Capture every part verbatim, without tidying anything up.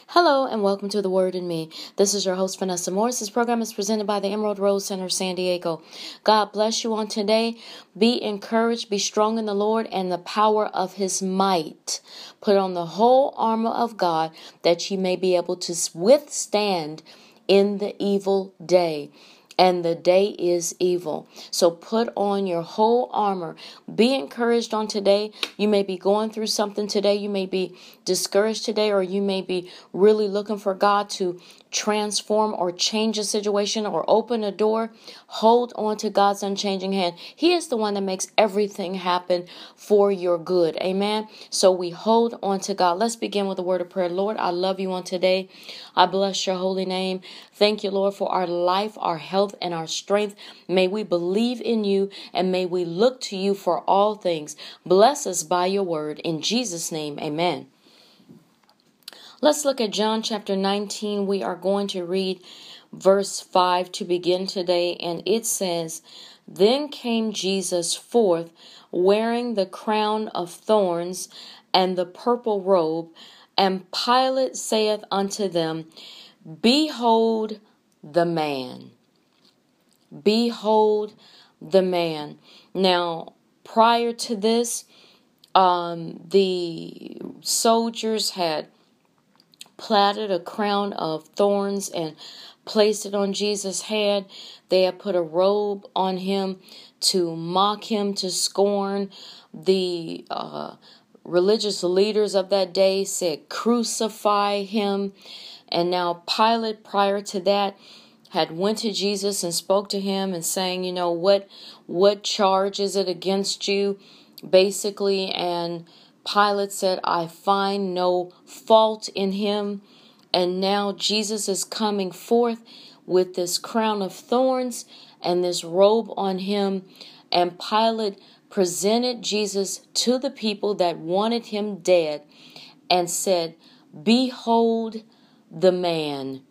Hello and welcome to The Word in Me. This is your host, Vanessa Morris. This program is presented by the Emerald Rose Center, San Diego. God bless you on today. Be encouraged, be strong in the Lord and the power of His might. Put on the whole armor of God that you may be able to withstand in the evil day. And the day is evil. So put on your whole armor. Be encouraged on today. You may be going through something today. You may be discouraged today, or you may be really looking for God to transform or change a situation or open a door. Hold on to God's unchanging hand. He is the one that makes everything happen for your good. Amen. So we hold on to God. Let's begin with a word of prayer. Lord, I love you on today. I bless your holy name. Thank you, Lord, for our life, our health, and our strength. May we believe in you and may we look to you for all things. Bless us by your word. In Jesus' name, amen. Let's look at John chapter nineteen. We are going to read verse five to begin today, and it says, Then came Jesus forth, wearing the crown of thorns and the purple robe, and Pilate saith unto them, Behold the man. Behold the man. Now, prior to this, um, the soldiers had plaited a crown of thorns and placed it on Jesus' head. They had put a robe on him to mock him to scorn. The uh, religious leaders of that day said, Crucify him. And now Pilate, prior to that, had went to Jesus and spoke to him and saying, you know, what what charge is it against you, basically. And Pilate said, I find no fault in him. And now Jesus is coming forth with this crown of thorns and this robe on him. And Pilate presented Jesus to the people that wanted him dead and said, Behold the man.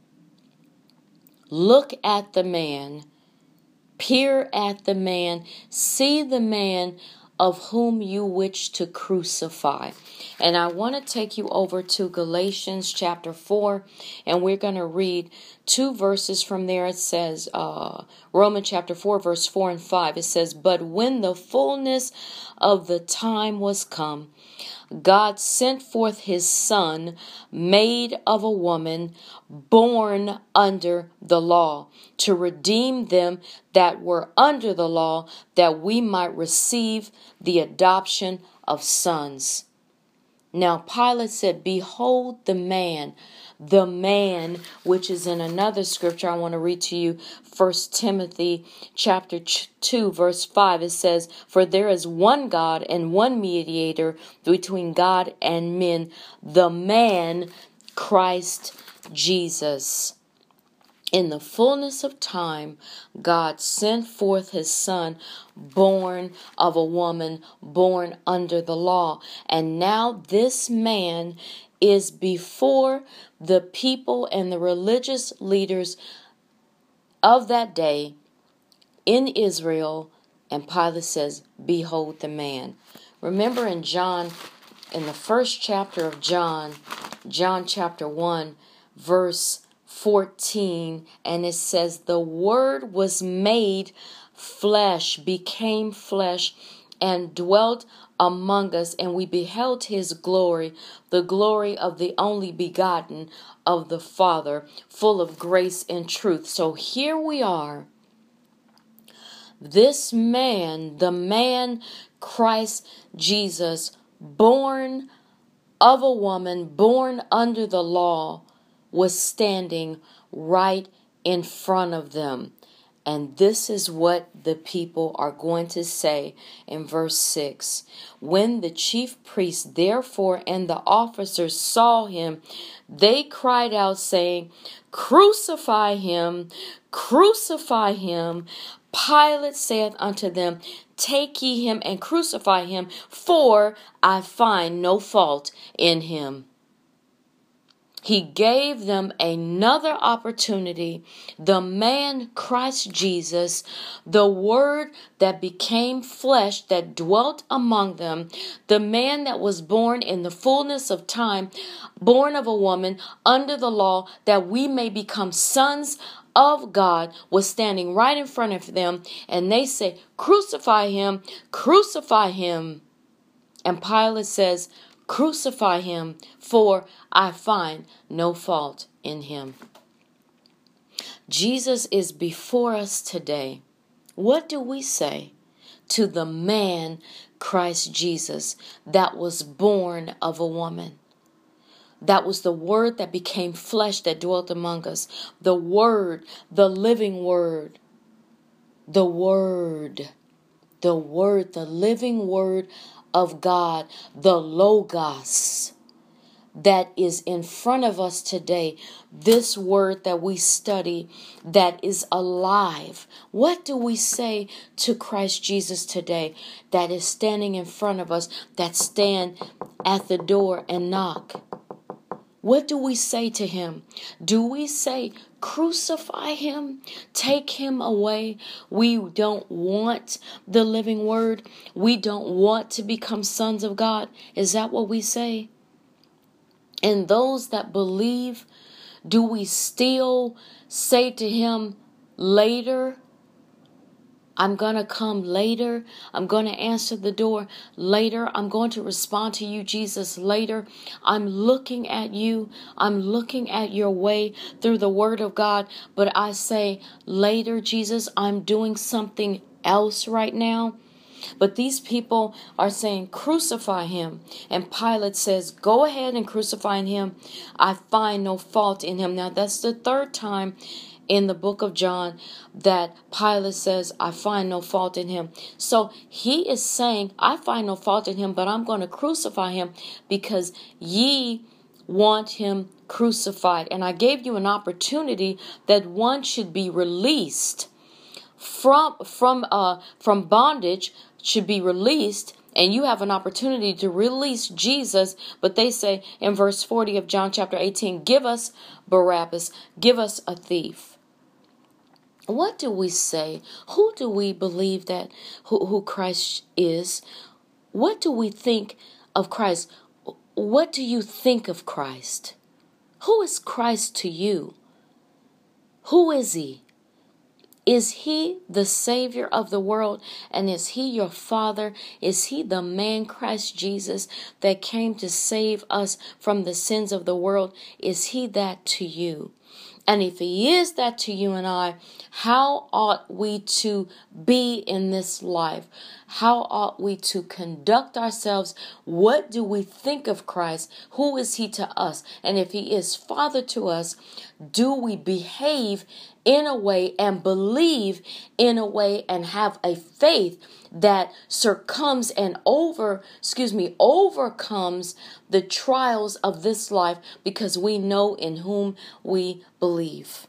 Look at the man. Peer at the man. See the man of whom you wish to crucify. And I want to take you over to Galatians chapter four, and we're going to read two verses from there. It says, uh, Romans chapter four, verse four and five. It says, But when the fullness of the time was come, God sent forth his Son, made of a woman, born under the law, to redeem them that were under the law, that we might receive the adoption of sons. Now Pilate said, Behold the man, the man, which is in another scripture. I want to read to you First Timothy chapter two, verse five. It says, For there is one God and one mediator between God and men, the man Christ Jesus. In the fullness of time, God sent forth his Son, born of a woman, born under the law. And now this man is before the people and the religious leaders of that day in Israel. And Pilate says, Behold the man. Remember in John, in the first chapter of John, John chapter one, verse fourteen, and it says, The Word was made flesh, became flesh, and dwelt among us, and we beheld his glory, the glory of the only begotten of the Father, full of grace and truth. So here we are. This man, the man Christ Jesus, born of a woman, born under the law, was standing right in front of them. And this is what the people are going to say in verse six. When the chief priests, therefore, and the officers saw him, they cried out, saying, Crucify him, crucify him. Pilate saith unto them, Take ye him and crucify him, for I find no fault in him. He gave them another opportunity. The man Christ Jesus, the Word that became flesh, that dwelt among them, the man that was born in the fullness of time, born of a woman under the law, that we may become sons of God, was standing right in front of them. And they say, crucify him, crucify him. And Pilate says, crucify him, for I find no fault in him. Jesus is before us today. What do we say to the man Christ Jesus that was born of a woman? That was the Word that became flesh, that dwelt among us. The Word, the living Word. The Word. The Word, the living Word of God. The Logos that is in front of us today. This Word that we study, that is alive. What do we say to Christ Jesus today that is standing in front of us, that stand at the door and knock? What do we say to him? Do we say, crucify him, take him away? We don't want the living Word. We don't want to become sons of God. Is that what we say? And those that believe, do we still say to him later, I'm going to come later. I'm going to answer the door later. I'm going to respond to you, Jesus, later. I'm looking at you. I'm looking at your way through the Word of God. But I say, later, Jesus, I'm doing something else right now. But these people are saying, crucify him. And Pilate says, go ahead and crucify him. I find no fault in him. Now, that's the third time in the book of John that Pilate says, I find no fault in him. So he is saying, I find no fault in him, but I'm going to crucify him because ye want him crucified. And I gave you an opportunity that one should be released from from uh from bondage, should be released. And you have an opportunity to release Jesus. But they say in verse forty of John chapter eighteen, give us Barabbas, give us a thief. What do we say? Who do we believe that who, who Christ is? What do we think of Christ? What do you think of Christ? Who is Christ to you? Who is he? Is he the Savior of the world? And is he your Father? Is he the man Christ Jesus that came to save us from the sins of the world? Is he that to you? And if he is that to you and I, how ought we to be in this life? How ought we to conduct ourselves? What do we think of Christ? Who is he to us? And if he is Father to us, do we behave in a way and believe in a way and have a faith that succumbs and over, excuse me, overcomes the trials of this life, because we know in whom we believe.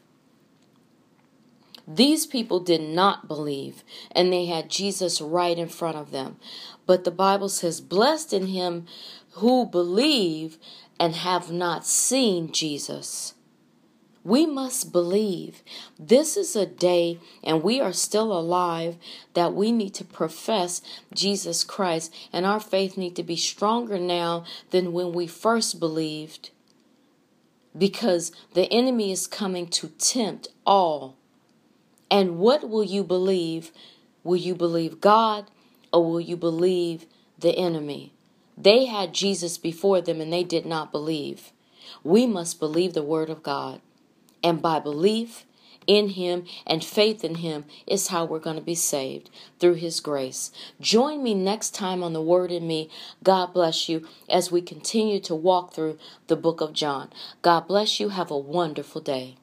These people did not believe, and they had Jesus right in front of them. But the Bible says, blessed in him who believe and have not seen Jesus. We must believe. This is a day, and we are still alive, that we need to profess Jesus Christ, and our faith need to be stronger now than when we first believed, because the enemy is coming to tempt all. And what will you believe? Will you believe God, or will you believe the enemy? They had Jesus before them, and they did not believe. We must believe the word of God. And by belief in him and faith in him is how we're going to be saved, through his grace. Join me next time on The Word in Me. God bless you as we continue to walk through the book of John. God bless you. Have a wonderful day.